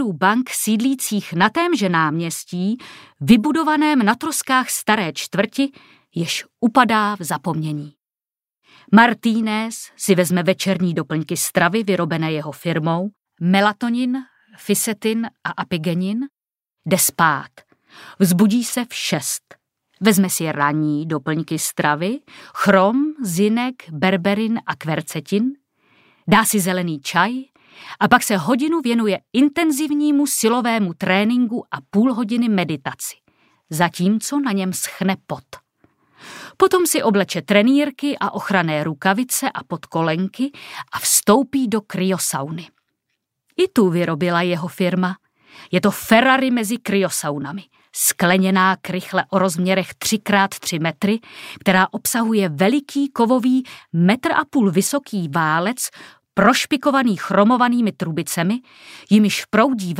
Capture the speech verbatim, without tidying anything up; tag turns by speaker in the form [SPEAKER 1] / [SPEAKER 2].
[SPEAKER 1] bank sídlících na témže náměstí, vybudovaném na troskách staré čtvrti, jež upadá v zapomnění. Martínez si vezme večerní doplňky stravy vyrobené jeho firmou, melatonin, fisetin a apigenin, jde spát. Vzbudí se v šest. Vezme si ranní doplňky stravy, chrom, zinek, berberin a kvercetin, dá si zelený čaj a pak se hodinu věnuje intenzivnímu silovému tréninku a půl hodiny meditaci, zatímco na něm schne pot. Potom si obleče trenýrky a ochranné rukavice a podkolenky a vstoupí do kryosauny. I tu vyrobila jeho firma. Je to Ferrari mezi kryosaunami. Skleněná krychle o rozměrech tři krát tři metry, která obsahuje veliký kovový metr a půl vysoký válec prošpikovaný chromovanými trubicemi, jimiž proudí